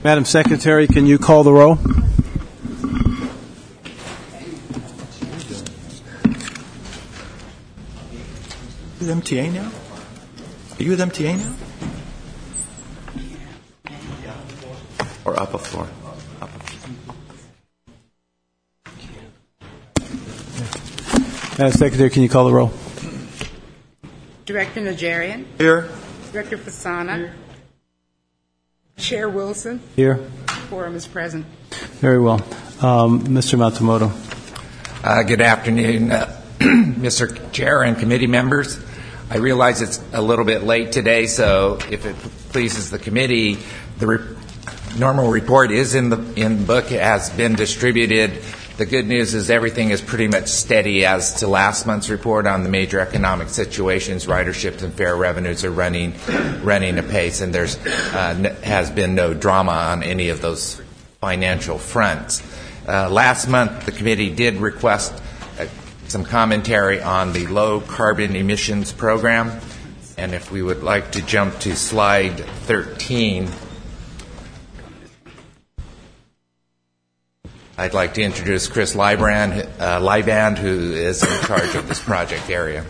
Madam Secretary, can you call the roll? With MTA now? Are you with MTA now? Or up a floor? Madam Secretary, can you call the roll? Director Najarian. Here. Director Fasana. Here. Chair Wilson. Here. Quorum is present. Very well. Mr. Matsumoto. Good afternoon, Mr. Chair and committee members. I realize it's a little bit late today, so if it pleases the committee, the normal report is in the book, it has been distributed. The good news is everything is pretty much steady as to last month's report on the major economic situations. Ridership and fare revenues are running apace, and there's has been no drama on any of those financial fronts. Last month, the committee did request some commentary on the low carbon emissions program, and if we would like to jump to slide 13, I'd like to introduce Chris Liband, who is in charge of this project area.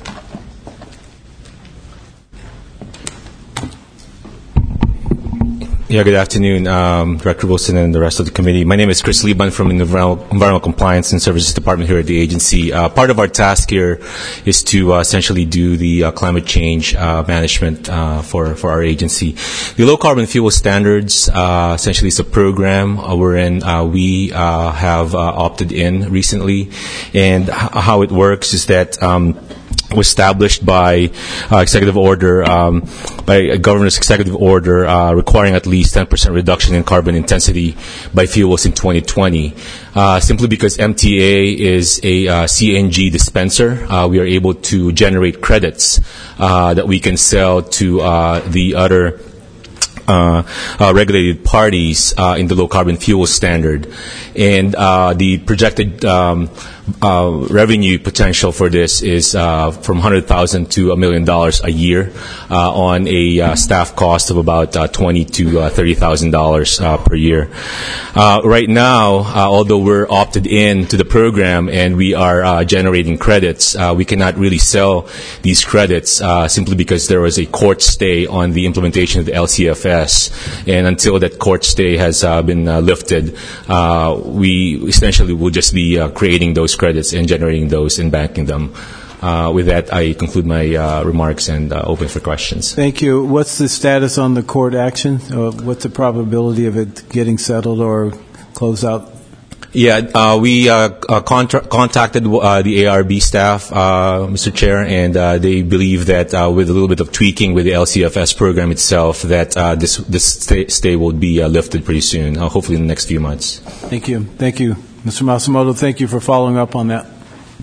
Yeah, good afternoon, Director Wilson and the rest of the committee. My name is Chris Liban from the Environmental Compliance and Services Department here at the agency. Part of our task here is to essentially do the climate change management for our agency. The low carbon fuel standards essentially is a program wherein we have opted in recently, and how it works is that was established by executive order, by a governor's executive order requiring at least 10% reduction in carbon intensity by fuels in 2020. Simply because MTA is a CNG dispenser, we are able to generate credits that we can sell to the other regulated parties in the low carbon fuel standard. And the projected revenue potential for this is from $100,000 to $1 million a year on a staff cost of about $20,000 to $30,000 per year. Right now, although we're opted in to the program and we are generating credits, we cannot really sell these credits simply because there was a court stay on the implementation of the LCFS, and until that court stay has been lifted, we essentially will just be creating those credits and generating those and banking them. With that, I conclude my remarks and open for questions. Thank you. What's the status on the court action? What's the probability of it getting settled or closed out? Yeah, we contacted the ARB staff, Mr. Chair, and they believe that with a little bit of tweaking with the LCFS program itself, that this stay will be lifted pretty soon, hopefully in the next few months. Thank you. Thank you. Mr. Matsumoto, thank you for following up on that.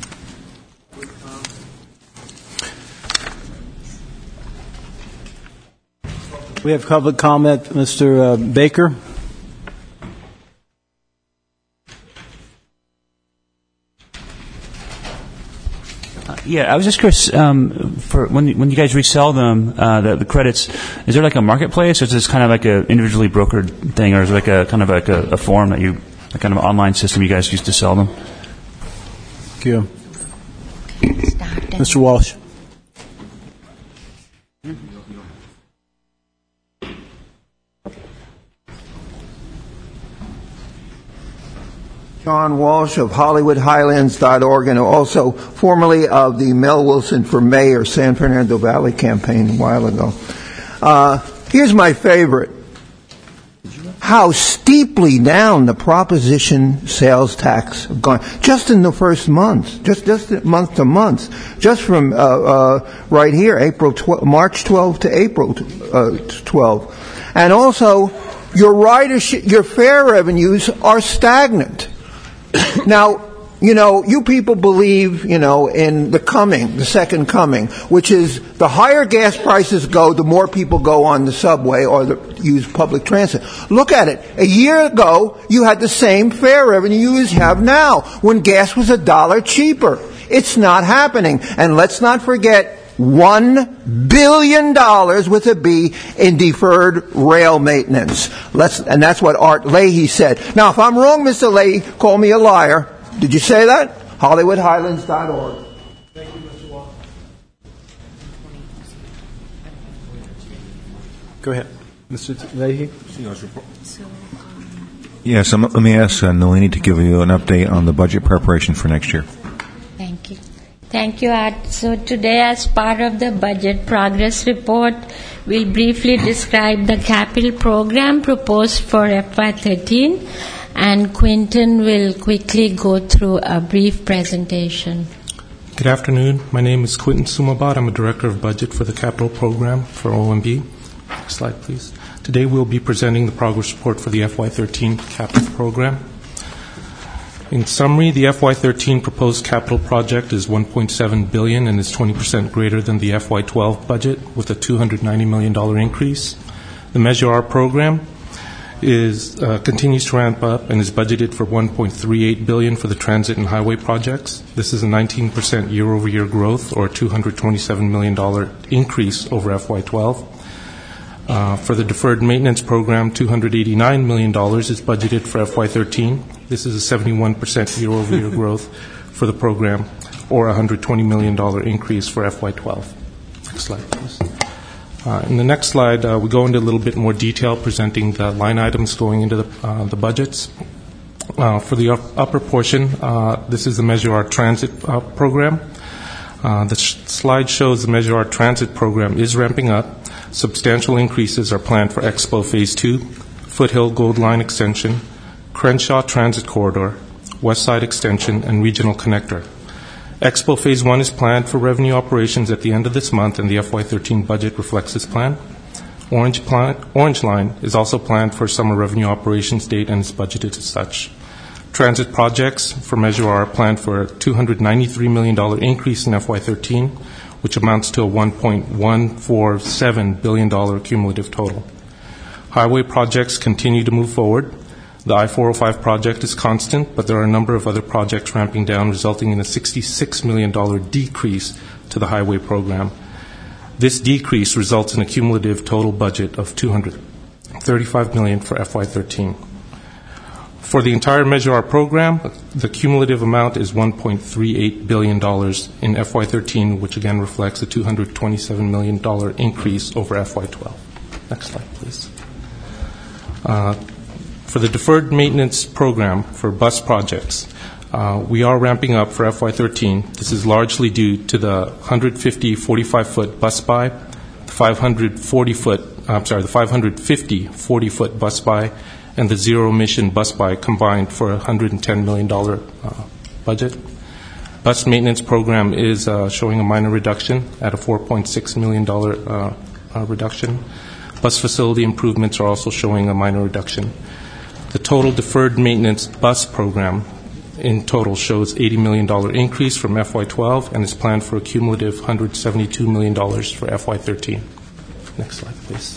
We have public comment. Mr. Baker. Yeah, I was just curious, for when you guys resell them, the credits, is there like a marketplace, or is this kind of like an individually brokered thing, or is it like a kind of like a form that a kind of an online system you guys use to sell them? Thank you. Mr. Walsh. John Walsh of HollywoodHighlands.org, and also formerly of the Mel Wilson for Mayor San Fernando Valley campaign a while ago. Here's my favorite. How steeply down the proposition sales tax have gone just in the first month, just month to month, just from right here, March 12 to April 12, and also your fare revenues are stagnant. Now, you people believe, in the second coming, which is the higher gas prices go, the more people go on the subway or use public transit. Look at it. A year ago, you had the same fare revenue you have now when gas was $1 cheaper. It's not happening. And let's not forget $1 billion with a B in deferred rail maintenance. And that's what Art Leahy said. Now, if I'm wrong, Mr. Leahy, call me a liar. Did you say that? HollywoodHighlands.org. Thank you, Mr. Walker. Go ahead. Mr. Leahy? Yes, let me ask Nalini to give you an update on the budget preparation for next year. Thank you. Thank you, Art. So today, as part of the budget progress report, we'll briefly describe the capital program proposed for FY13, and Quinton will quickly go through a brief presentation. Good afternoon. My name is Quinton Sumabat. I'm a Director of Budget for the Capital Program for OMB. Next slide, please. Today we'll be presenting the progress report for the FY13 capital program. In summary, the FY13 proposed capital project is $1.7 billion and is 20% greater than the FY12 budget, with a $290 million increase. The Measure R program continues to ramp up and is budgeted for $1.38 billion for the transit and highway projects. This is a 19% year-over-year growth, or a $227 million increase over FY12. For the deferred maintenance program, $289 million is budgeted for FY13. This is a 71% year-over-year growth for the program, or a $120 million increase for FY12. Next slide, please. In the next slide, we go into a little bit more detail presenting the line items going into the budgets. For the upper portion, this is the Measure R Transit program. The slide shows the Measure R Transit program is ramping up. Substantial increases are planned for Expo Phase 2, Foothill Gold Line Extension, Crenshaw Transit Corridor, West Side Extension, and Regional Connector. Expo Phase 1 is planned for revenue operations at the end of this month, and the FY13 budget reflects this plan. Orange Line is also planned for summer revenue operations date and is budgeted as such. Transit projects for Measure R are planned for a $293 million increase in FY13, which amounts to a $1.147 billion cumulative total. Highway projects continue to move forward. The I-405 project is constant, but there are a number of other projects ramping down, resulting in a $66 million decrease to the highway program. This decrease results in a cumulative total budget of $235 million for FY13. For the entire Measure R program, the cumulative amount is $1.38 billion in FY13, which again reflects a $227 million increase over FY12. Next slide, please. For the deferred maintenance program for bus projects, we are ramping up for FY13. This is largely due to the 150 45-foot bus buy, the 550 40-foot bus buy, and the zero-emission bus buy combined for a $110 million budget. Bus maintenance program is showing a minor reduction at a $4.6 million reduction. Bus facility improvements are also showing a minor reduction. The total deferred maintenance bus program in total shows $80 million increase from FY12 and is planned for a cumulative $172 million for FY13. Next slide, please.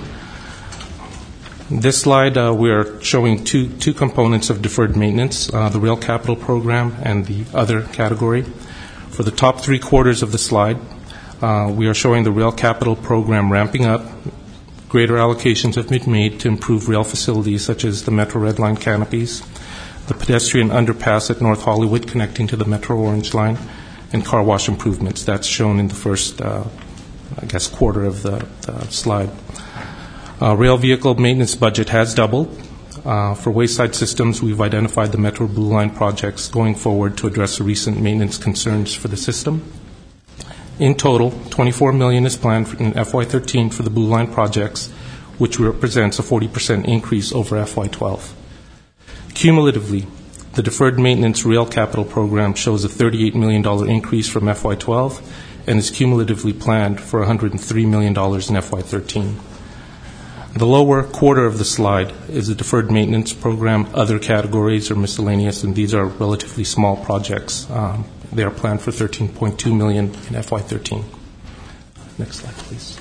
This slide, we are showing two components of deferred maintenance, the rail capital program and the other category. For the top three quarters of the slide, we are showing the rail capital program ramping up. Greater allocations have been made to improve rail facilities such as the Metro Red Line canopies, the pedestrian underpass at North Hollywood connecting to the Metro Orange Line, and car wash improvements. That's shown in the first, quarter of the slide. Rail vehicle maintenance budget has doubled. For wayside systems, we've identified the Metro Blue Line projects going forward to address the recent maintenance concerns for the system. In total, $24 million is planned in FY13 for the Blue Line projects, which represents a 40% increase over FY12. Cumulatively, the deferred maintenance rail capital program shows a $38 million increase from FY12 and is cumulatively planned for $103 million in FY13. The lower quarter of the slide is the deferred maintenance program. Other categories are miscellaneous, and these are relatively small projects. They are planned for $13.2 million in FY13. Next slide, please.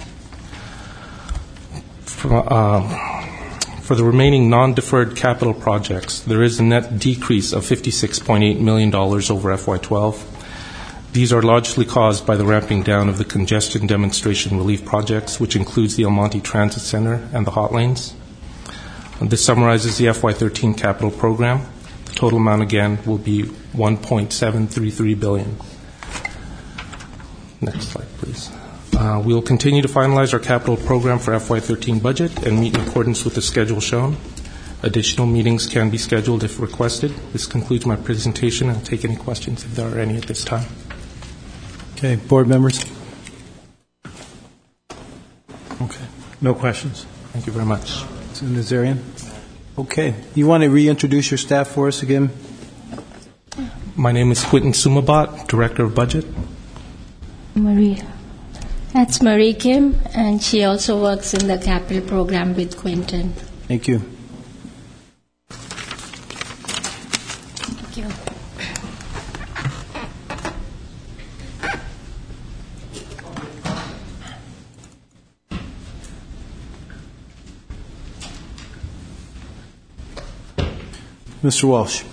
For the remaining non-deferred capital projects, there is a net decrease of $56.8 million over FY12. These are largely caused by the ramping down of the congestion demonstration relief projects, which includes the El Monte Transit Center and the hot lanes. This summarizes the FY13 capital program. The total amount, again, will be $1.733 billion. Next slide, please. We will continue to finalize our capital program for FY13 budget and meet in accordance with the schedule shown. Additional meetings can be scheduled if requested. This concludes my presentation. I'll take any questions if there are any at this time. Okay, board members? Okay, no questions. Thank you very much. Nazarian? Okay, you want to reintroduce your staff for us again? My name is Quentin Sumabat, Director of Budget. Maria. That's Marie Kim, and she also works in the capital program with Quentin. Thank you. Thank you. Mr. Walsh.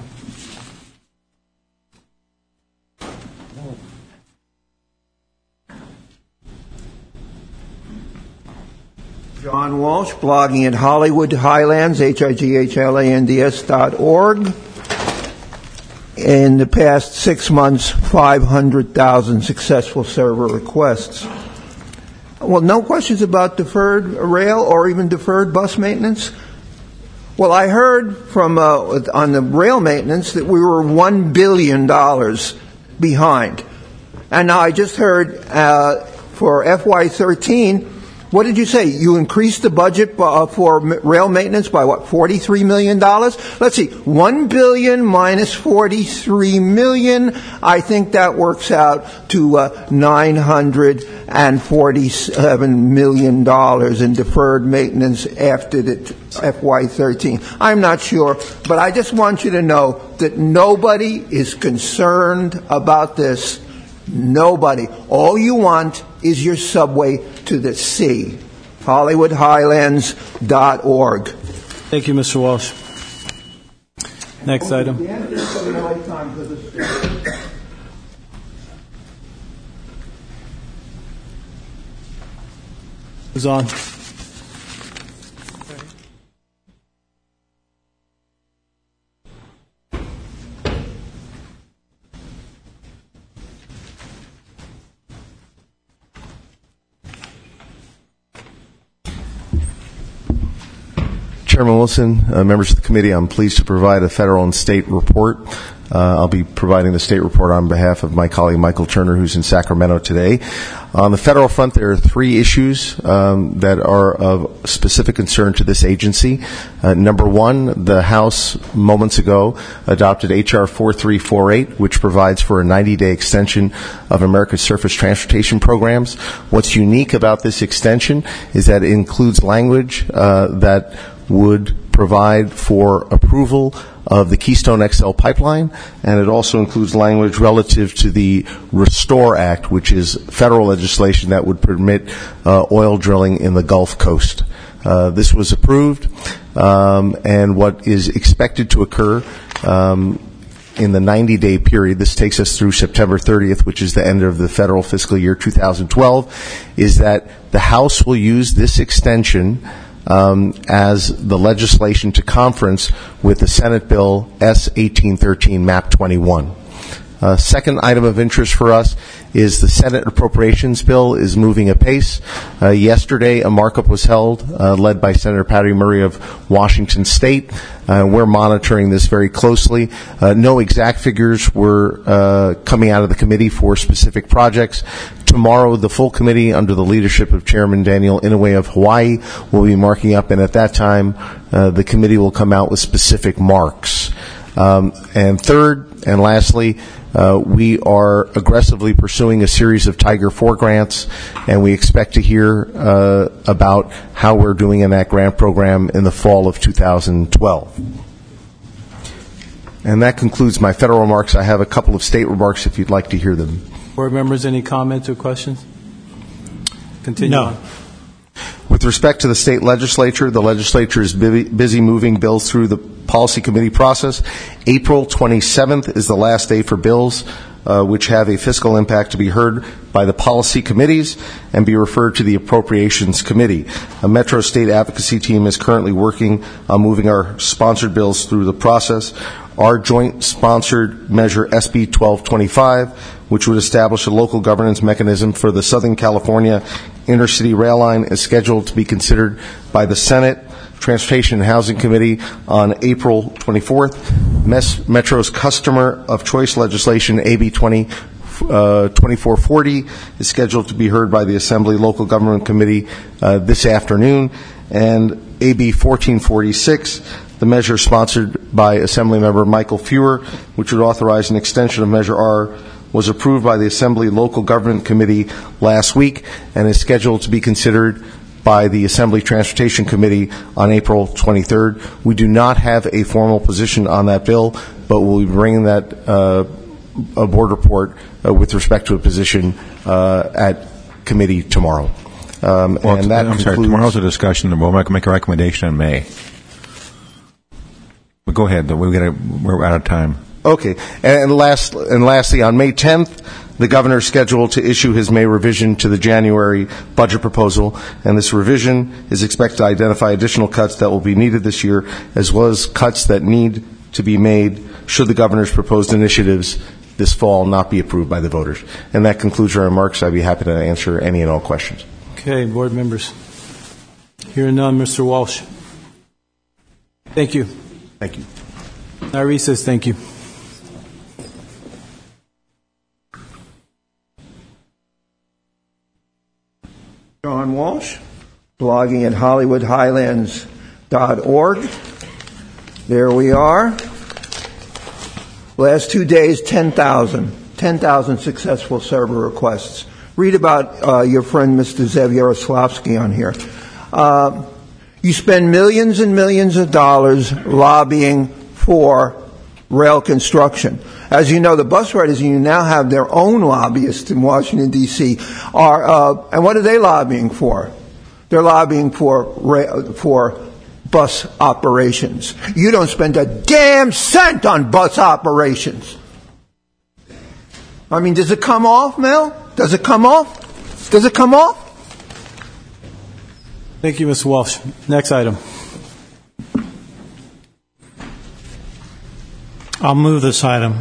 John Walsh, blogging at Hollywood Highlands, HIGHLANDS.org. In the past 6 months, 500,000 successful server requests. Well, no questions about deferred rail or even deferred bus maintenance? Well, I heard from on the rail maintenance that we were $1 billion behind. And now I just heard for FY13, what did you say? You increased the budget for rail maintenance by what, $43 million? Let's see, $1 billion minus $43 million. I think that works out to $947 million in deferred maintenance after the FY13. I'm not sure, but I just want you to know that nobody is concerned about this. Nobody. All you want is your subway to the sea. HollywoodHighlands.org. Thank you, Mr. Walsh. Next item. Who's on? Chairman Wilson, members of the committee, I'm pleased to provide a federal and state report. I'll be providing the state report on behalf of my colleague Michael Turner, who's in Sacramento today. On the federal front, there are 3 issues that are of specific concern to this agency. Number 1, the House moments ago adopted H.R. 4348, which provides for a 90-day extension of America's surface transportation programs. What's unique about this extension is that it includes language that would provide for approval of the Keystone XL pipeline, and it also includes language relative to the Restore Act, which is federal legislation that would permit oil drilling in the Gulf Coast. This was approved, and what is expected to occur in the 90-day period, this takes us through September 30th, which is the end of the federal fiscal year 2012, is that the House will use this extension as the legislation to conference with the Senate Bill S-1813, MAP 21. Second item of interest for us is the Senate Appropriations Bill is moving apace. Yesterday, a markup was held, led by Senator Patty Murray of Washington State. We're monitoring this very closely. No exact figures were coming out of the committee for specific projects. Tomorrow, the full committee, under the leadership of Chairman Daniel Inouye of Hawaii, will be marking up, and at that time, the committee will come out with specific marks. And third, and lastly, we are aggressively pursuing a series of Tiger 4 grants, and we expect to hear about how we're doing in that grant program in the fall of 2012. And that concludes my federal remarks. I have a couple of state remarks if you'd like to hear them. Board members, any comments or questions? Continue on. With respect to the state legislature, the legislature is busy moving bills through the policy committee process. April 27th is the last day for bills which have a fiscal impact to be heard by the policy committees and be referred to the Appropriations Committee. A Metro State Advocacy team is currently working on moving our sponsored bills through the process. Our joint sponsored measure, SB 1225, which would establish a local governance mechanism for the Southern California Intercity Rail Line, is scheduled to be considered by the Senate Transportation and Housing Committee on April 24th. Metro's customer of choice legislation, AB 2440, is scheduled to be heard by the Assembly Local Government Committee this afternoon. And AB 1446, the measure sponsored by Assemblymember Michael Fewer, which would authorize an extension of Measure R, was approved by the Assembly Local Government Committee last week and is scheduled to be considered by the Assembly Transportation Committee on April 23rd. We do not have a formal position on that bill, but we'll be bringing that a board report with respect to a position at committee tomorrow. I'm sorry, tomorrow's a discussion, and we'll make a recommendation in May. But go ahead, we're out of time. Okay. And lastly, on May 10th, the governor is scheduled to issue his May revision to the January budget proposal, and this revision is expected to identify additional cuts that will be needed this year, as well as cuts that need to be made should the governor's proposed initiatives this fall not be approved by the voters. And that concludes our remarks. I'd be happy to answer any and all questions. Okay, board members. Hearing none, Mr. Walsh. Thank you. Thank you. Irene says thank you. John Walsh, blogging at HollywoodHighlands.org. There we are. Last 2 days, 10,000 successful server requests. Read about your friend Mr. Zev Yaroslavsky on here. You spend millions and millions of dollars lobbying for rail construction. As you know, the bus riders union now have their own lobbyists in Washington, D.C. And what are they lobbying for? They're lobbying for bus operations. You don't spend a damn cent on bus operations. I mean, does it come off, Mel? Does it come off? Does it come off? Thank you, Mr. Walsh. Next item. I'll move this item.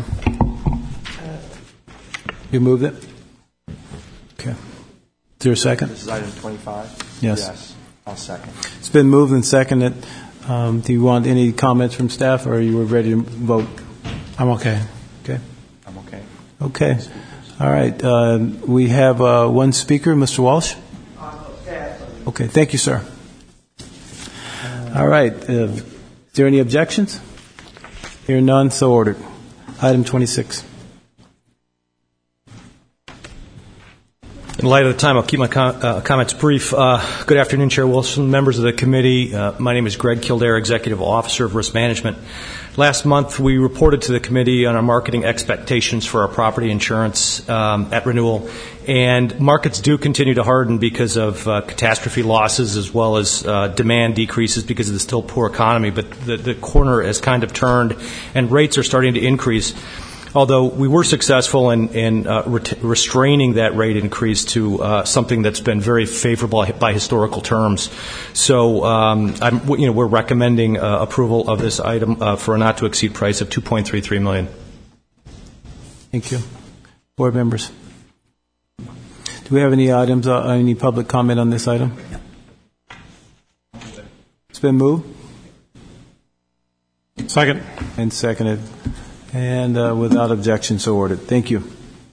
You moved it? Okay. Is there a second? This is item 25? Yes. I'll second. It's been moved and seconded. Do you want any comments from staff, or are you ready to vote? I'm okay. Okay. I'm okay. Okay. All right. We have one speaker, Mr. Walsh. Okay. Thank you, sir. All right. Is there any objections? Hearing none, so ordered. Item 26. In light of the time, I'll keep my comments brief. Good afternoon, Chair Wilson, members of the committee. My name is Greg Kildare, Executive Officer of Risk Management. Last month, we reported to the committee on our marketing expectations for our property insurance at renewal, and markets do continue to harden because of catastrophe losses as well as demand decreases because of the still poor economy, but the corner has kind of turned, and rates are starting to increase. Although we were successful in restraining that rate increase to something that's been very favorable by historical terms. So we're recommending approval of this item for a not-to-exceed price of $2.33 million. Thank you. Board members. Do we have any items, any public comment on this item? It's been moved. Second. And seconded. And without objection, so ordered. Thank you.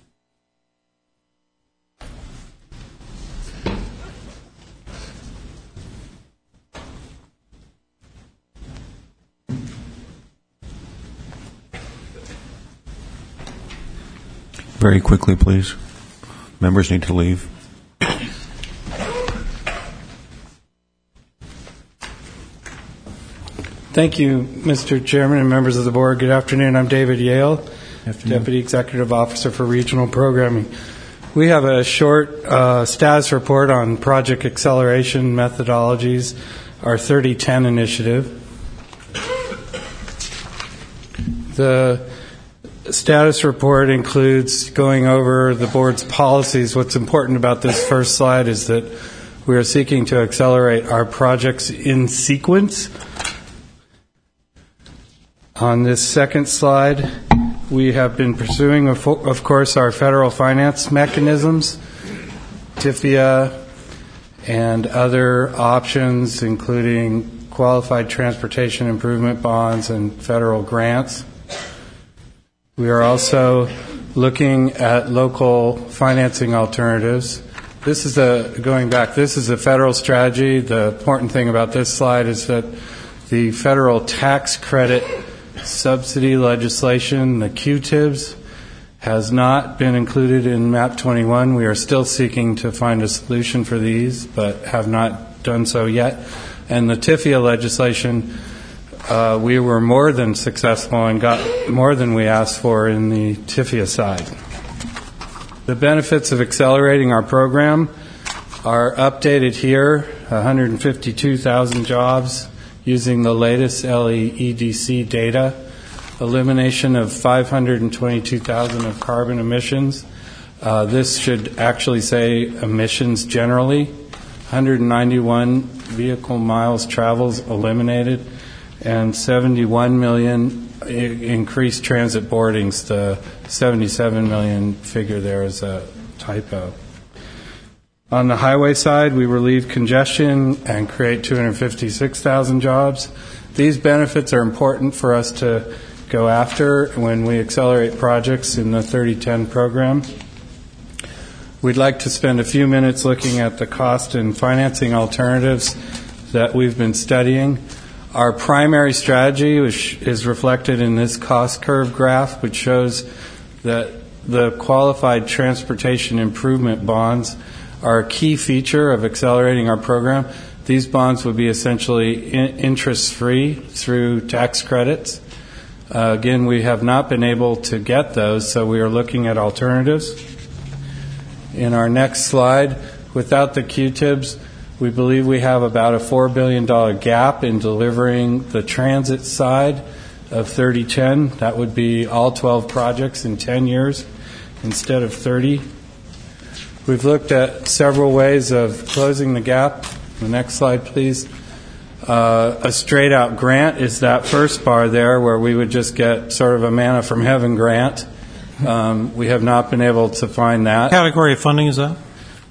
Very quickly, please. Members need to leave. Thank you, Mr. Chairman and members of the board. Good afternoon. I'm David Yale, Deputy Executive Officer for Regional Programming. We have a short status report on project acceleration methodologies, our 3010 initiative. The status report includes going over the board's policies. What's important about this first slide is that we are seeking to accelerate our projects in sequence. On this second slide, we have been pursuing, of course, our federal finance mechanisms, TIFIA, and other options, including qualified transportation improvement bonds and federal grants. We are also looking at local financing alternatives. This is a federal strategy. The important thing about this slide is that the federal tax credit subsidy legislation, the QTIBs, has not been included in MAP 21. We are still seeking to find a solution for these, but have not done so yet. And the TIFIA legislation, we were more than successful and got more than we asked for in the TIFIA side. The benefits of accelerating our program are updated here, 152,000 jobs using the latest LEEDC data, elimination of 522,000 of carbon emissions. This should actually say emissions generally. 191 vehicle miles travels eliminated, and 71 million increased transit boardings. The 77 million figure there is a typo. On the highway side, we relieve congestion and create 256,000 jobs. These benefits are important for us to go after when we accelerate projects in the 3010 program. We'd like to spend a few minutes looking at the cost and financing alternatives that we've been studying. Our primary strategy, which is reflected in this cost curve graph, which shows that the qualified transportation improvement bonds are a key feature of accelerating our program. These bonds would be essentially interest-free through tax credits. Again, we have not been able to get those, so we are looking at alternatives. In our next slide, without the QTIBs, we believe we have about a $4 billion gap in delivering the transit side of 3010. That would be all 12 projects in 10 years instead of 30. We've looked at several ways of closing the gap. The next slide, please. A straight-out grant is that first bar there where we would just get sort of a manna from heaven grant. We have not been able to find that. What category of funding is that?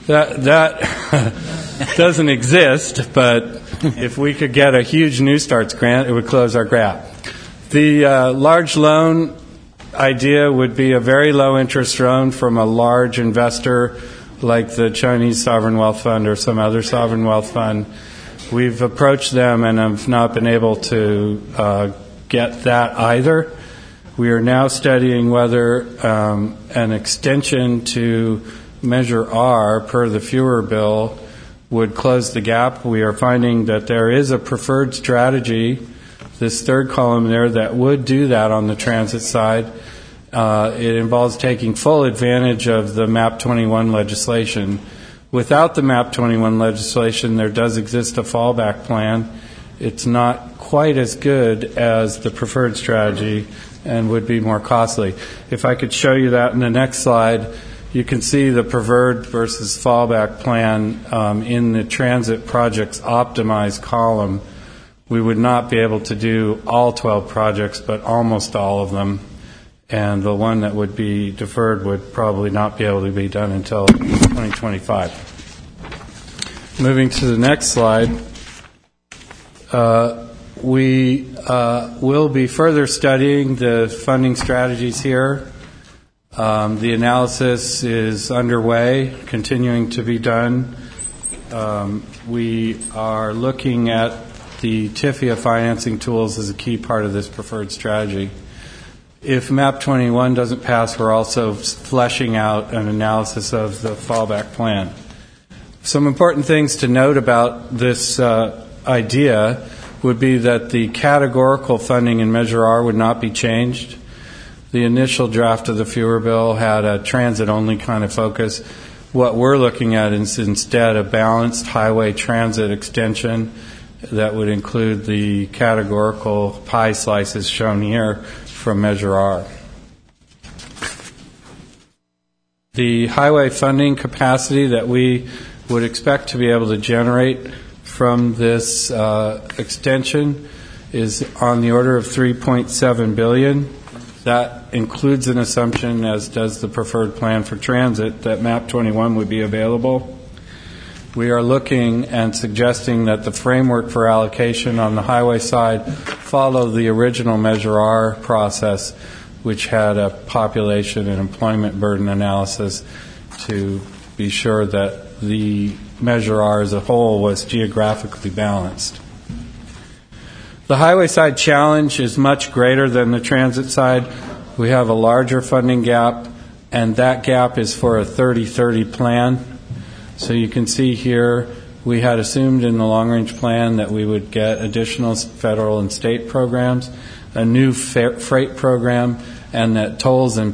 That doesn't exist, but if we could get a huge New Starts grant, it would close our gap. The large loan idea would be a very low-interest loan from a large investor like the Chinese Sovereign Wealth Fund or some other sovereign wealth fund. We've approached them and have not been able to get that either. We are now studying whether an extension to Measure R per the Fewer bill would close the gap. We are finding that there is a preferred strategy, this third column there, that would do that on the transit side. It involves taking full advantage of the MAP 21 legislation. Without the MAP 21 legislation, there does exist a fallback plan. It's not quite as good as the preferred strategy and would be more costly. If I could show you that in the next slide, you can see the preferred versus fallback plan in the transit projects optimized column. We would not be able to do all 12 projects, but almost all of them. And the one that would be deferred would probably not be able to be done until 2025. Moving to the next slide, we will be further studying the funding strategies here. The analysis is underway, continuing to be done. We are looking at the TIFIA financing tools as a key part of this preferred strategy. If MAP 21 doesn't pass, we're also fleshing out an analysis of the fallback plan. Some important things to note about this idea would be that the categorical funding in Measure R would not be changed. The initial draft of the Fewer bill had a transit-only kind of focus. What we're looking at is instead a balanced highway transit extension that would include the categorical pie slices shown here from Measure R. The highway funding capacity that we would expect to be able to generate from this extension is on the order of $3.7 billion. That includes an assumption, as does the preferred plan for transit, that MAP 21 would be available. We are looking and suggesting that the framework for allocation on the highway side follow the original Measure R process, which had a population and employment burden analysis to be sure that the Measure R as a whole was geographically balanced. The highway side challenge is much greater than the transit side. We have a larger funding gap, and that gap is for a 30-30 plan. So you can see here we had assumed in the long-range plan that we would get additional federal and state programs, a new freight program, and that tolls and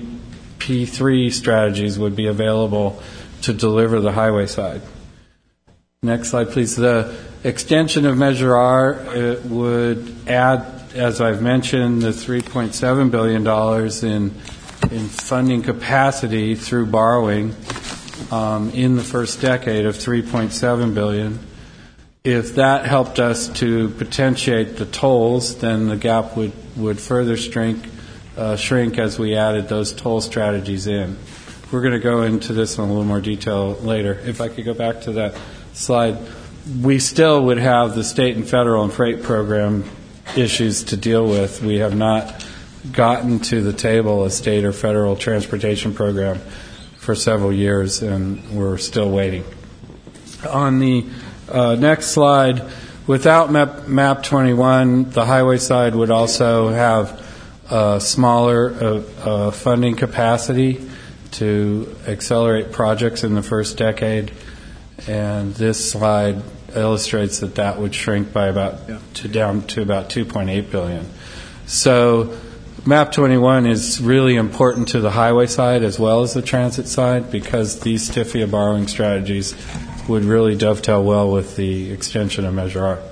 PPP3 strategies would be available to deliver the highway side. Next slide, please. The extension of Measure R would add, as I've mentioned, the $3.7 billion in funding capacity through borrowing in the first decade of $3.7 billion. If that helped us to potentiate the tolls, then the gap would further shrink as we added those toll strategies in. We're going to go into this in a little more detail later. If I could go back to that slide. We still would have the state and federal and freight program issues to deal with. We have not gotten to the table a state or federal transportation program for several years, and we're still waiting. On the next slide, without MAP 21, the highway side would also have smaller funding capacity to accelerate projects in the first decade, and this slide illustrates that would shrink by down to about $2.8 billion. So MAP 21 is really important to the highway side as well as the transit side, because these TIFIA borrowing strategies would really dovetail well with the extension of Measure R.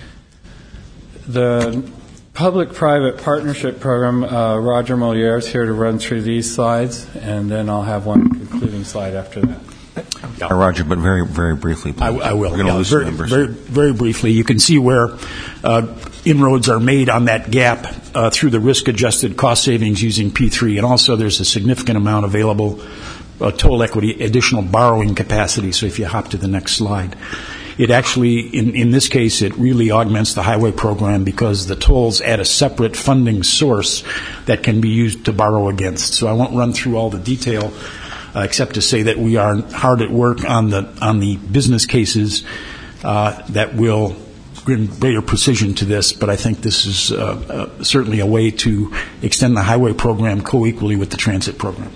The public-private partnership program, Roger Moliere is here to run through these slides, and then I'll have one concluding slide after that. Roger, but very, very briefly, please. I will. We're going to lose members. Very briefly, you can see where inroads are made on that gap through the risk-adjusted cost savings using P3, and also there's a significant amount available total equity, additional borrowing capacity. So if you hop to the next slide, it actually, in this case, it really augments the highway program because the tolls add a separate funding source that can be used to borrow against. So I won't run through all the detail, except to say that we are hard at work on the business cases that will bring greater precision to this. But I think this is certainly a way to extend the highway program co-equally with the transit program.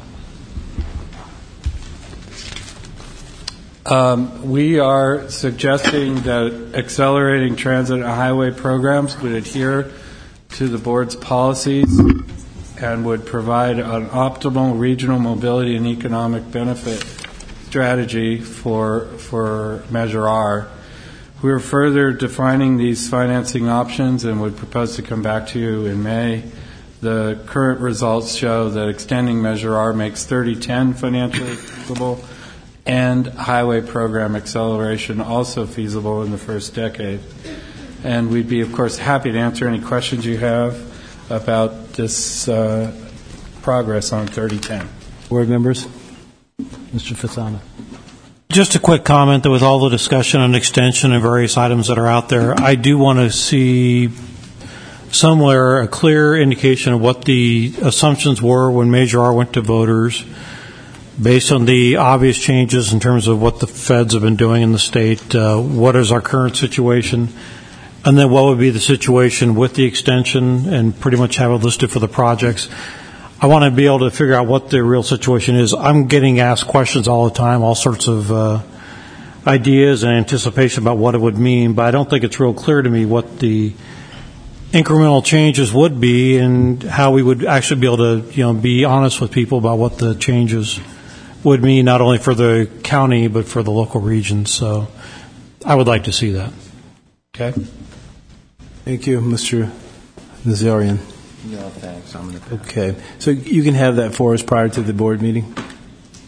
We are suggesting that accelerating transit and highway programs would adhere to the board's policies and would provide an optimal regional mobility and economic benefit strategy for Measure R. We are further defining these financing options and would propose to come back to you in May. The current results show that extending Measure R makes 3010 financially feasible and highway program acceleration also feasible in the first decade. And we'd be, of course, happy to answer any questions you have about this progress on 3010. Board members? Mr. Fasana. Just a quick comment that with all the discussion on extension and various items that are out there, I do want to see somewhere a clear indication of what the assumptions were when Measure R went to voters, based on the obvious changes in terms of what the feds have been doing in the state. What is our current situation? And then what would be the situation with the extension, and pretty much have it listed for the projects. I want to be able to figure out what the real situation is. I'm getting asked questions all the time, all sorts of ideas and anticipation about what it would mean, but I don't think it's real clear to me what the incremental changes would be and how we would actually be able to, be honest with people about what the changes would mean, not only for the county but for the local regions. So I would like to see that. Okay. Thank you, Mr. Nazarian. No, thanks. Okay. So you can have that for us prior to the board meeting?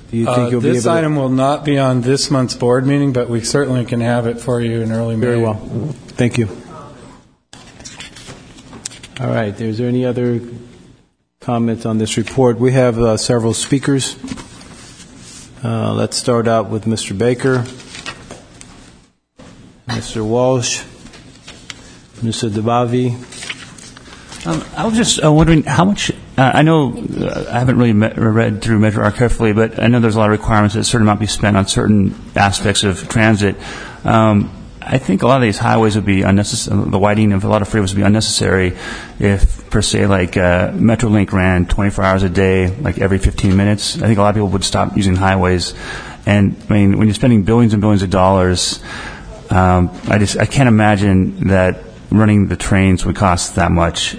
Do you think you'll be able This to? item will not be on this month's board meeting, but we certainly can have it for you in early May. Very well. Thank you. All right. Is there any other comments on this report? We have several speakers. Let's start out with Mr. Baker, Mr. Walsh, Mr. Debavi. I was just wondering how much. I know I haven't really read through Measure R carefully, but I know there's a lot of requirements that a certain amount be spent on certain aspects of transit. I think a lot of these highways would be unnecessary. The widening of a lot of freeways would be unnecessary if, per se, like Metrolink ran 24 hours a day, like every 15 minutes. I think a lot of people would stop using highways. And I mean, when you're spending billions and billions of dollars, I can't imagine that running the trains would cost that much.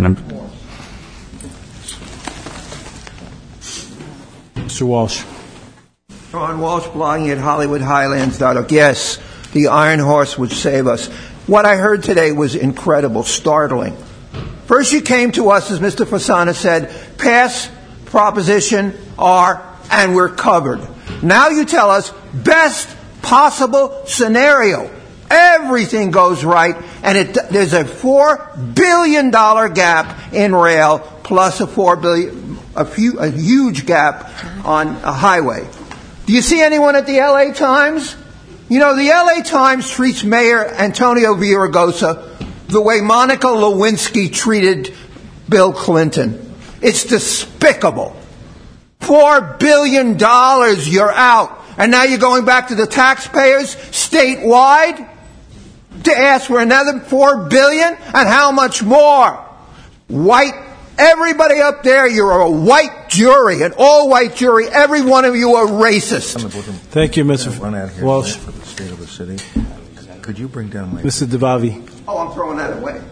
Mr. Walsh. Ron Walsh, blogging at HollywoodHighlands.org. Yes, the Iron Horse would save us. What I heard today was incredible, startling. First you came to us, as Mr. Fasana said, pass Proposition R, and we're covered. Now you tell us, best possible scenario. Everything goes right, and there's a $4 billion gap in rail, plus a huge gap on a highway. Do you see anyone at the LA Times? You know, the LA Times treats Mayor Antonio Villaraigosa the way Monica Lewinsky treated Bill Clinton. It's despicable. $4 billion, you're out. And now you're going back to the taxpayers statewide to ask for another $4 billion? And how much more? Everybody up there, you're a white jury, an all-white jury. Every one of you are racist. Thank you, Mr. Walsh. For the state of the city. Could you bring down my... Mr. Debavi. Oh, I'm throwing that away.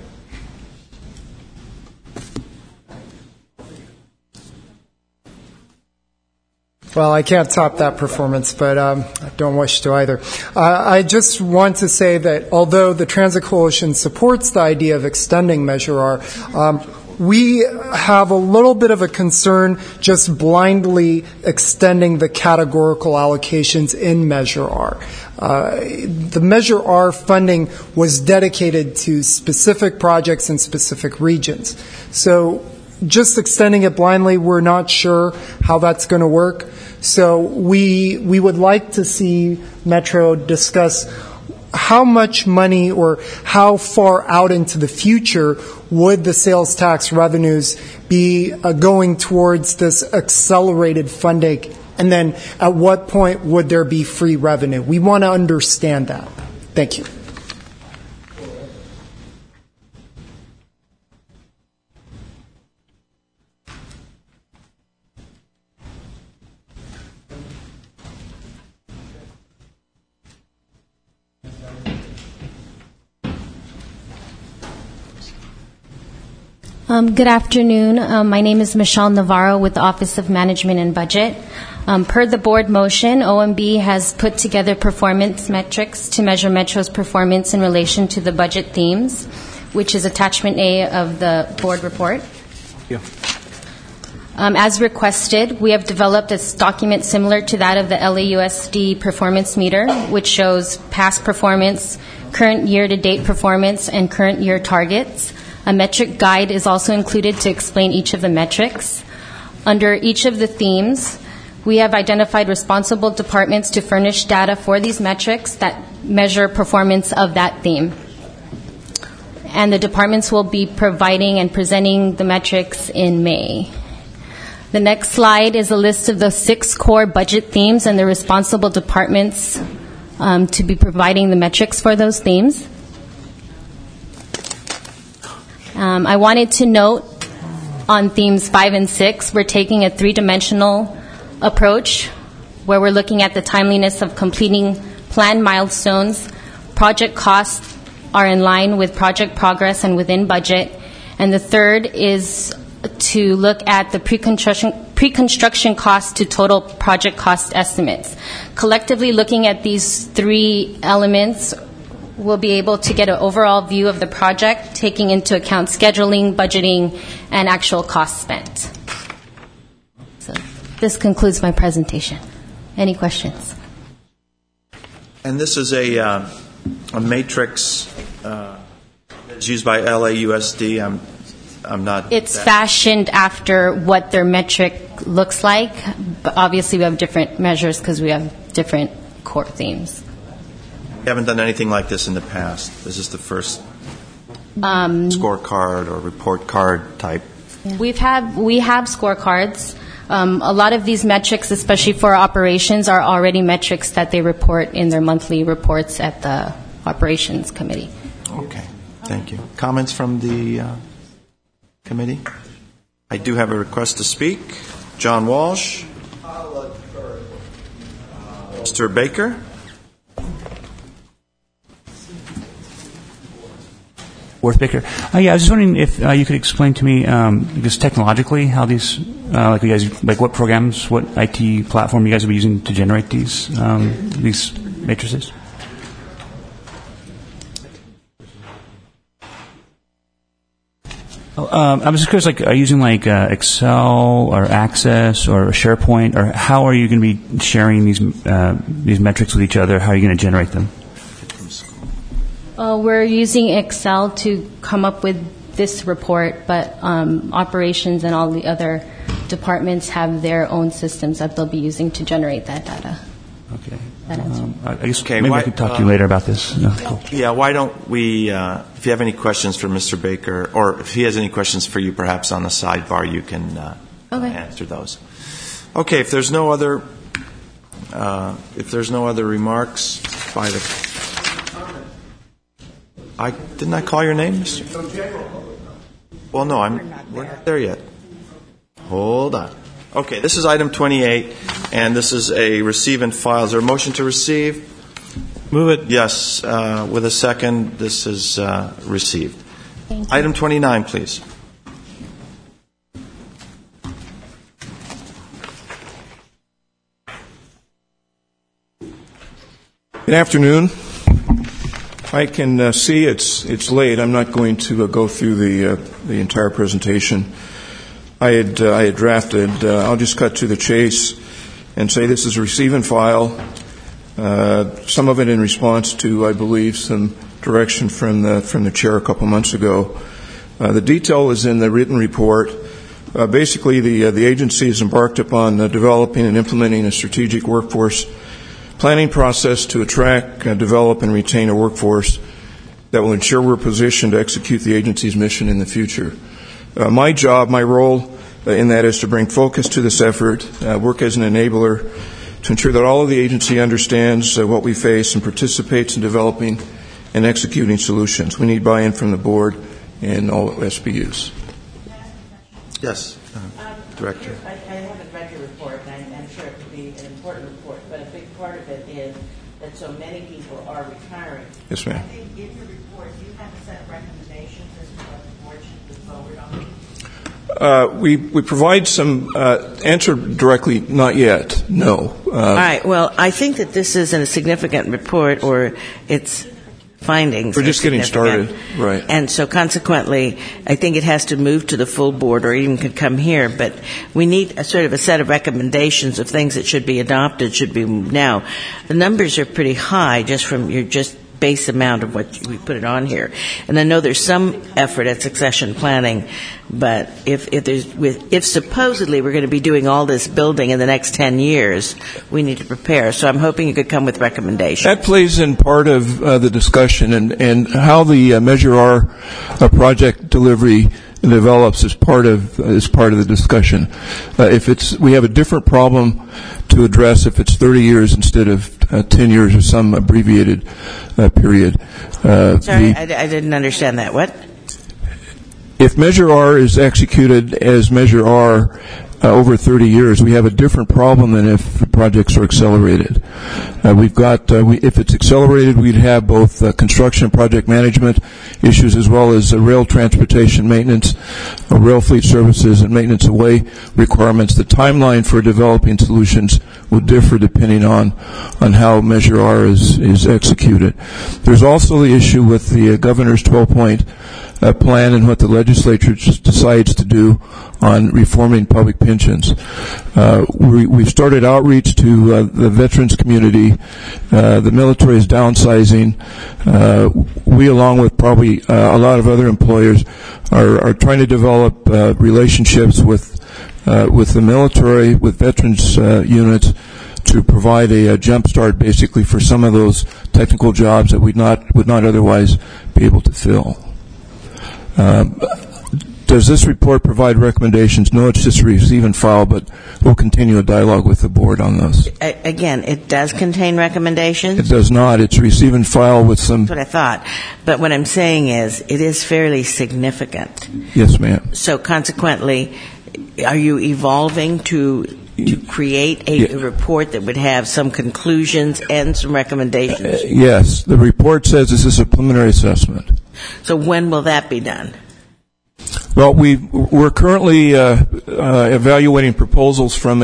Well, I can't top that performance, but I don't wish to either. I just want to say that although the Transit Coalition supports the idea of extending Measure R, we have a little bit of a concern just blindly extending the categorical allocations in Measure R. The Measure R funding was dedicated to specific projects in specific regions. So just extending it blindly, we're not sure how that's going to work. So we would like to see Metro discuss how much money or how far out into the future would the sales tax revenues be going towards this accelerated funding, and then at what point would there be free revenue? We want to understand that. Thank you. Good afternoon. My name is Michelle Navarro with the Office of Management and Budget. Per the board motion, OMB has put together performance metrics to measure Metro's performance in relation to the budget themes, which is attachment A of the board report. Yeah. As requested, we have developed a document similar to that of the LAUSD performance meter, which shows past performance, current year-to-date performance, and current year targets. A metric guide is also included to explain each of the metrics. Under each of the themes, we have identified responsible departments to furnish data for these metrics that measure performance of that theme. And the departments will be providing and presenting the metrics in May. The next slide is a list of the 6 core budget themes and the responsible departments to be providing the metrics for those themes. I wanted to note on themes 5 and 6, we're taking a 3-dimensional approach where we're looking at the timeliness of completing planned milestones. Project costs are in line with project progress and within budget. And the third is to look at the pre-construction cost to total project cost estimates. Collectively, looking at these 3 elements, we'll be able to get an overall view of the project, taking into account scheduling, budgeting, and actual cost spent. So, This concludes my presentation. Any questions? And this is a matrix that's used by LAUSD. I'm not. It's fashioned after what their metric looks like, but obviously we have different measures because we have different core themes. We haven't done anything like this in the past. This is the first scorecard or report card type. Yeah. We have scorecards. A lot of these metrics, especially for operations, are already metrics that they report in their monthly reports at the operations committee. Okay, thank you. Comments from the committee? I do have a request to speak. John Walsh. Mr. Baker. Worth Baker. Yeah, I was just wondering if you could explain to me, just technologically, how these, like you guys, like what programs, what IT platform you guys will be using to generate these matrices. I was just curious, like, are you using like Excel or Access or SharePoint, or how are you going to be sharing these metrics with each other? How are you going to generate them? We're using Excel to come up with this report, but operations and all the other departments have their own systems that they'll be using to generate that data. Okay. I guess maybe I could talk to you later about this. No, cool. Yeah, why don't we, if you have any questions for Mr. Baker, or if he has any questions for you perhaps on the sidebar, you can answer those. Okay, if there's no other remarks by the... Didn't I call your name, Mr.? Well, no, we're not there yet. Hold on. Okay, this is item 28, and this is a receive and file. Is there a motion to receive? Move it. Yes, with a second, this is received. Item 29, please. Good afternoon. I can see it's late. I'm not going to go through the entire presentation. I had drafted. I'll just cut to the chase and say this is a receive and file. Some of it in response to, I believe, some direction from the chair a couple months ago. The detail is in the written report. Basically, the agency has embarked upon developing and implementing a strategic workforce planning process to attract, develop, and retain a workforce that will ensure we're positioned to execute the agency's mission in the future. My role in that is to bring focus to this effort, work as an enabler to ensure that all of the agency understands what we face and participates in developing and executing solutions. We need buy-in from the board and all SBUs. Yes, Director. I haven't read your report, and I'm sure it would be an important report, but a big part of it is that so many people are retiring. Yes, ma'am. I think in your report, do you have a set of recommendations as to what the board should move forward on? We provide some answer directly, not yet, no. All right, well, I think that this isn't a significant report, or its findings. We're just getting started, right. And so consequently, I think it has to move to the full board, or even could come here, but we need a sort of a set of recommendations of things that should be adopted, should be moved now. The numbers are pretty high just from your base amount of what we put it on here. And I know there's some effort at succession planning, but if supposedly we're going to be doing all this building in the next 10 years, we need to prepare. So I'm hoping you could come with recommendations. That plays in part of the discussion, and how the Measure R project delivery develops as part of the discussion. We have a different problem to address if it's 30 years instead of 10 years or some abbreviated period. Sorry, I didn't understand that. What? If Measure R is executed as Measure R over 30 years, we have a different problem than if the projects are accelerated. If it's accelerated, we'd have both construction and project management issues as well as rail transportation maintenance, rail fleet services, and maintenance away requirements. The timeline for developing solutions will differ depending on how Measure R is executed. There's also the issue with the governor's 12-point plan and what the legislature just decides to do on reforming public pensions. We've started outreach to the veterans community. The military is downsizing. We, along with probably a lot of other employers, are trying to develop relationships with the military, with veterans units, to provide a jump start basically for some of those technical jobs that would not otherwise be able to fill. Does this report provide recommendations? No, it's just receive and file, but we'll continue a dialogue with the board on those. Again, it does contain recommendations? It does not. It's receive and file with some... That's what I thought. But what I'm saying is it is fairly significant. Yes, ma'am. So consequently, are you evolving to create a report that would have some conclusions and some recommendations? Yes. The report says this is a preliminary assessment. So when will that be done? Well, we're currently evaluating proposals from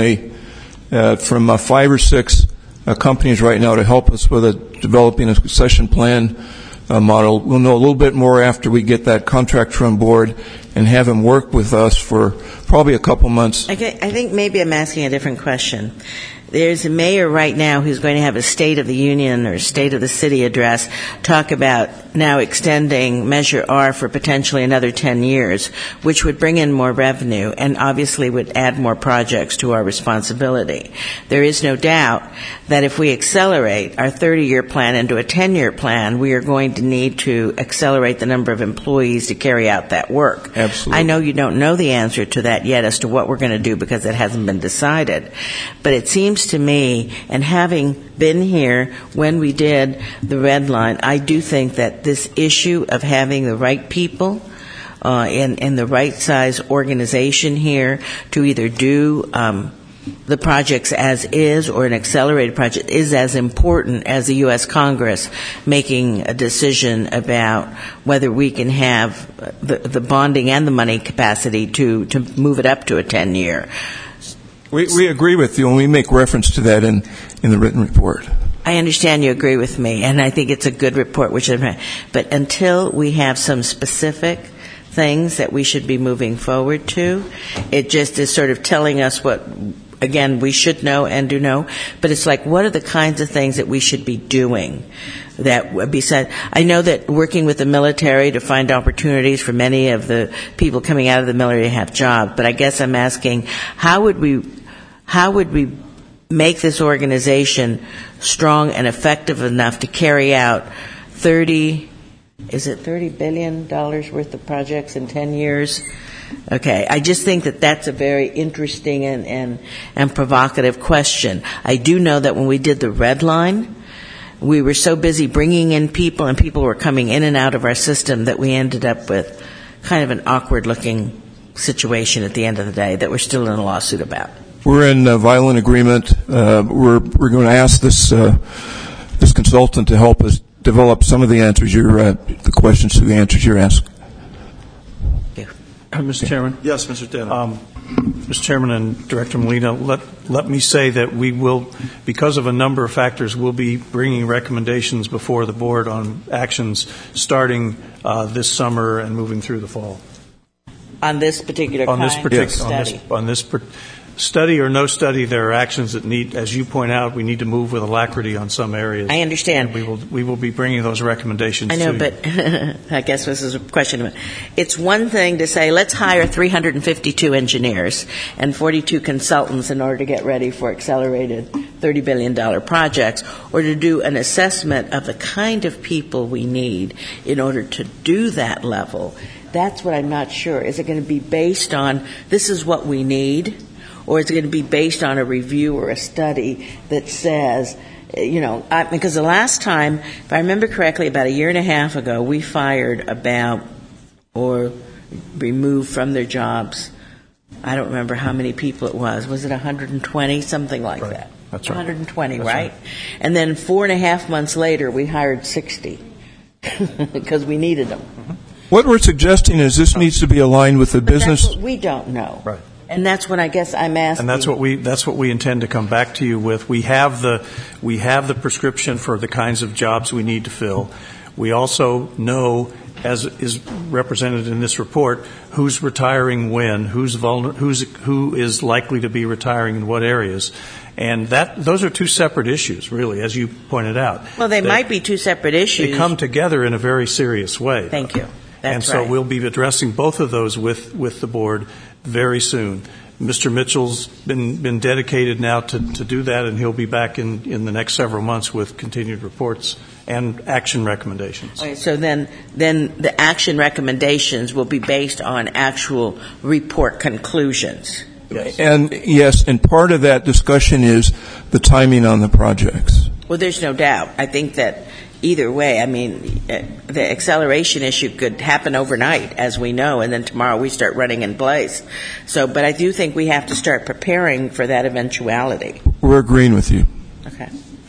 5 or 6 companies right now to help us with developing a succession plan model. We'll know a little bit more after we get that contractor on board and have him work with us for probably a couple months. I think maybe I'm asking a different question. There's a mayor right now who's going to have a State of the Union or State of the City address talk about now extending Measure R for potentially another 10 years, which would bring in more revenue and obviously would add more projects to our responsibility. There is no doubt that if we accelerate our 30-year plan into a 10-year plan, we are going to need to accelerate the number of employees to carry out that work. Absolutely. I know you don't know the answer to that yet as to what we're going to do because it hasn't been decided, but it seems to me, and having been here when we did the red line, I do think that this issue of having the right people in the right size organization here to either do the projects as is or an accelerated project is as important as the U.S. Congress making a decision about whether we can have the bonding and the money capacity to move it up to a 10-year. We agree with you, and we make reference to that in the written report. I understand you agree with me, and I think it's a good report. But until we have some specific things that we should be moving forward to, it just is sort of telling us what, again, we should know and do know. But it's like, what are the kinds of things that we should be doing? That besides, I know that working with the military to find opportunities for many of the people coming out of the military to have jobs, but I guess I'm asking, how would we make this organization strong and effective enough to carry out $30 billion worth of projects in 10 years? Okay, I just think that that's a very interesting and provocative question. I do know that when we did the red line, we were so busy bringing in people, and people were coming in and out of our system, that we ended up with kind of an awkward-looking situation at the end of the day that we're still in a lawsuit about. We're in violent agreement. We're going to ask this consultant to help us develop some of the answers the questions to the answers you're asking. Mr. Chairman? Yes, Mr. Taylor. Mr. Chairman and Director Molina, let me say that we will, because of a number of factors, we'll be bringing recommendations before the board on actions starting this summer and moving through the fall. On this particular kind of study? On this study or no study, there are actions that need, as you point out, we need to move with alacrity on some areas. I understand. And we will be bringing those recommendations to you. I know, but I guess this is a question. It's one thing to say, let's hire 352 engineers and 42 consultants in order to get ready for accelerated $30 billion projects, or to do an assessment of the kind of people we need in order to do that level. That's what I'm not sure. Is it going to be based on, this is what we need? Or is it going to be based on a review or a study that says, because the last time, if I remember correctly, about a year and a half ago, we fired or removed from their jobs, I don't remember how many people it was. Was it 120? Something like that. That's right. 120, right? And then 4.5 months later, we hired 60 because we needed them. What we're suggesting is this needs to be aligned with the business. That's what we don't know. Right. And that's what I guess I'm asking. And that's what we intend to come back to you with. We have the prescription for the kinds of jobs we need to fill. We also know as is represented in this report, who's retiring when, who is likely to be retiring in what areas. And those are two separate issues, really, as you pointed out. Well, they might be two separate issues. They come together in a very serious way. Thank you. That's and so right. we'll be addressing both of those with the board very soon. Mr. Mitchell's been dedicated now to do that, and he'll be back in the next several months with continued reports and action recommendations. Okay, so then the action recommendations will be based on actual report conclusions. Yes. And part of that discussion is the timing on the projects. Well, there's no doubt. I think that either way, I mean, the acceleration issue could happen overnight, as we know, and then tomorrow we start running in place. So, but I do think we have to start preparing for that eventuality. We're agreeing with you. Okay.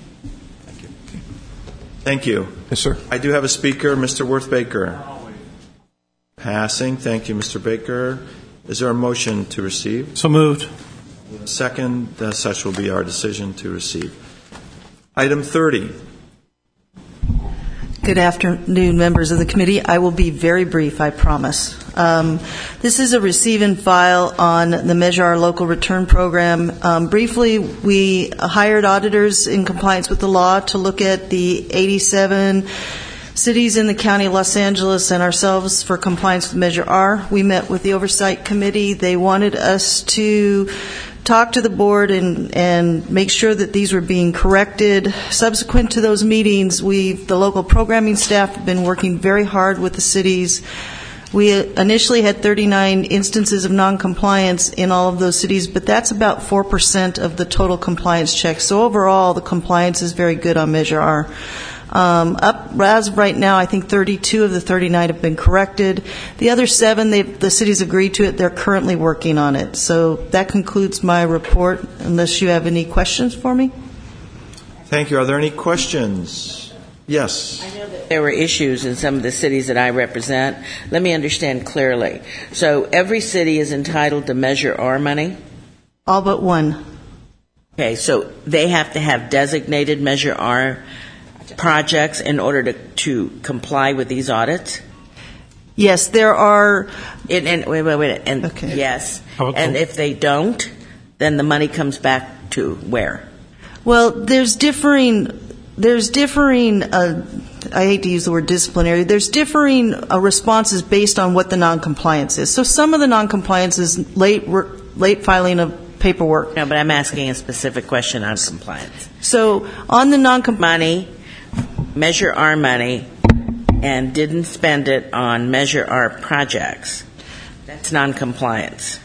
Thank you. Yes, sir. I do have a speaker, Mr. Worth Baker. Passing. Thank you, Mr. Baker. Is there a motion to receive? So moved. Second, such will be our decision to receive. Item 30. Good afternoon, members of the committee. I will be very brief, I promise. This is a receive and file on the Measure Our Local Return Program. Briefly, we hired auditors in compliance with the law to look at the 87 cities in the county of Los Angeles and ourselves for compliance with Measure R. We met with the Oversight Committee. They wanted us to talk to the board and make sure that these were being corrected. Subsequent to those meetings, the local programming staff have been working very hard with the cities. We initially had 39 instances of noncompliance in all of those cities, but that's about 4% of the total compliance checks. So overall, the compliance is very good on Measure R. As of right now, I think 32 of the 39 have been corrected. The other 7, the cities agreed to it. They're currently working on it. So that concludes my report, unless you have any questions for me. Thank you. Are there any questions? Yes. I know that there were issues in some of the cities that I represent. Let me understand clearly. So every city is entitled to Measure R money? All but one. Okay, so they have to have designated Measure R projects in order to comply with these audits? Yes, there are. And wait. And okay. Yes. And if they don't, then the money comes back to where? Well, there's differing. I hate to use the word disciplinary. There's differing responses based on what the noncompliance is. So some of the noncompliance is late filing of paperwork. No, but I'm asking a specific question on compliance. So on the money, Measure R money, and didn't spend it on Measure R projects, that's noncompliance.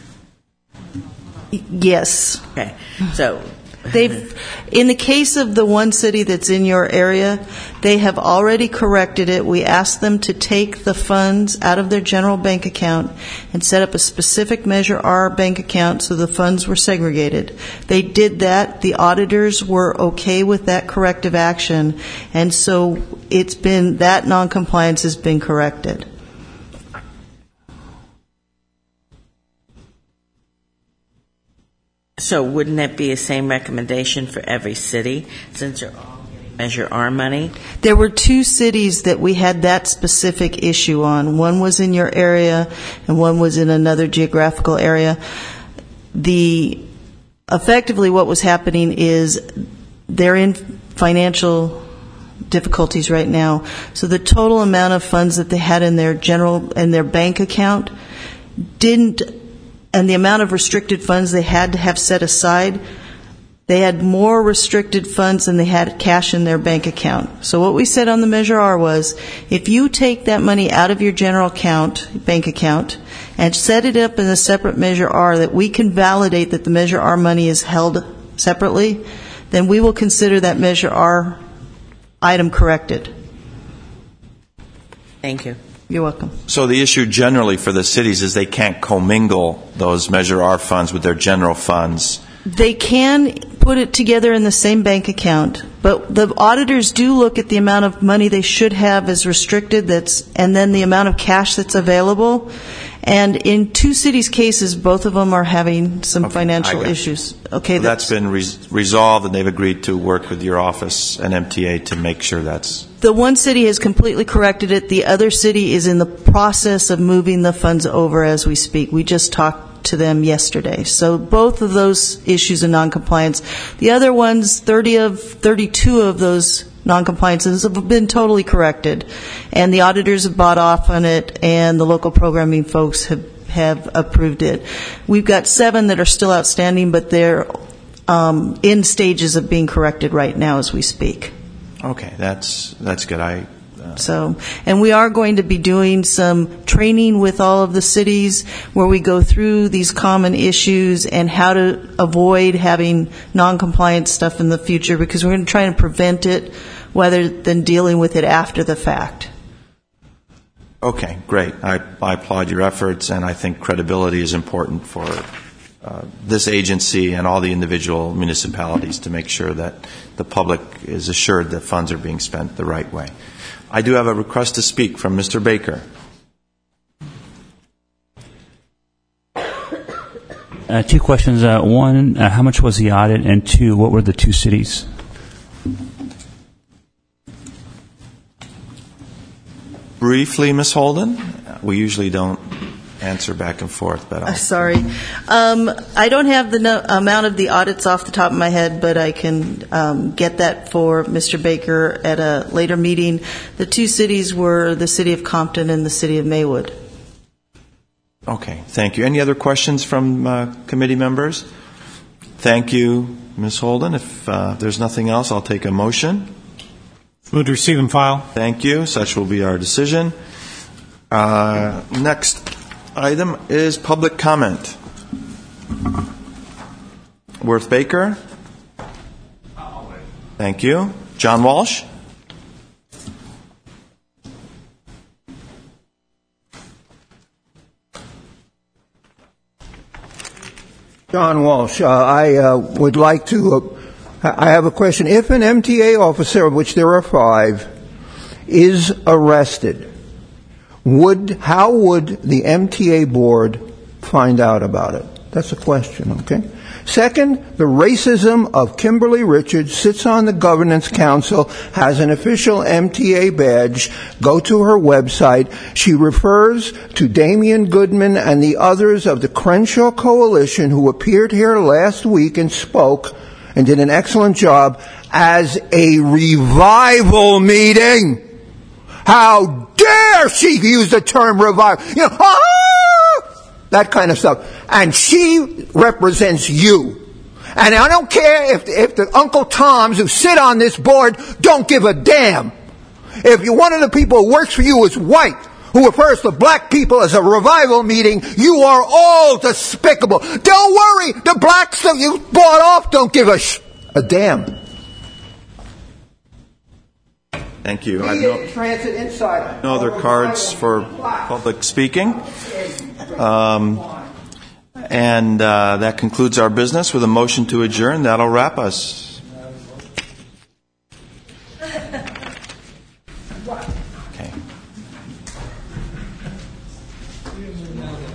Yes. Okay. So in the case of the one city that's in your area, they have already corrected it. We asked them to take the funds out of their general bank account and set up a specific Measure R bank account so the funds were segregated. They did that. The auditors were okay with that corrective action, and so that noncompliance has been corrected. So wouldn't that be the same recommendation for every city, since they're all getting Measure R money? There were 2 cities that we had that specific issue on. One was in your area, and one was in another geographical area. Effectively what was happening is they're in financial difficulties right now. So the total amount of funds that they had in their bank account and the amount of restricted funds they had to have set aside, they had more restricted funds than they had cash in their bank account. So what we said on the Measure R was, if you take that money out of your general bank account, and set it up in a separate Measure R that we can validate that the Measure R money is held separately, then we will consider that Measure R item corrected. Thank you. You're welcome. So the issue generally for the cities is they can't commingle those Measure R funds with their general funds. They can put it together in the same bank account, But the auditors do look at the amount of money they should have as restricted, and then the amount of cash that's available. And in two cities' cases, both of them are having some financial issues. Okay, so that's been resolved, and they've agreed to work with your office and MTA to make sure that's... The one city has completely corrected it. The other city is in the process of moving the funds over as we speak. We just talked to them yesterday. So both of those issues of noncompliance. The other ones, 32 of those noncompliances have been totally corrected, and the auditors have bought off on it, and the local programming folks have approved it. We've got 7 that are still outstanding, but they're in stages of being corrected right now as we speak. Okay, that's good. And we are going to be doing some training with all of the cities where we go through these common issues and how to avoid having non-compliant stuff in the future, because we're going to try and prevent it rather than dealing with it after the fact. Okay, great. I applaud your efforts, and I think credibility is important for this agency and all the individual municipalities to make sure that the public is assured that funds are being spent the right way. I do have a request to speak from Mr. Baker. 2 questions. 1, how much was the audit? And 2, what were the 2 cities? Briefly, Ms. Holden. We usually don't answer back and forth, but sorry. I don't have the amount of the audits off the top of my head, but I can get that for Mr. Baker at a later meeting. The 2 cities were the city of Compton and the city of Maywood. Okay, thank you. Any other questions from committee members? Thank you, Ms. Holden. If there's nothing else, I'll take a motion. Move to receive and file. Thank you. Such will be our decision. Next item is public comment. Worth Baker. Thank you. John Walsh. John Walsh. I would like to. I have a question. If an MTA officer, of which there are 5, is arrested, how would the MTA board find out about it? That's a question, okay? Second, the racism of Kimberly Richards sits on the governance council, has an official MTA badge. Go to her website. She refers to Damian Goodman and the others of the Crenshaw Coalition who appeared here last week and spoke and did an excellent job as a revival meeting. How dare she use the term revival? You know, that kind of stuff. And she represents you. And I don't care if the Uncle Toms who sit on this board don't give a damn. If one of the people who works for you is white, who refers to black people as a revival meeting, you are all despicable. Don't worry, the blacks that you bought off don't give a damn. Thank you. Transit inside. No other cards for public speaking. And that concludes our business with a motion to adjourn. That'll wrap us. Okay.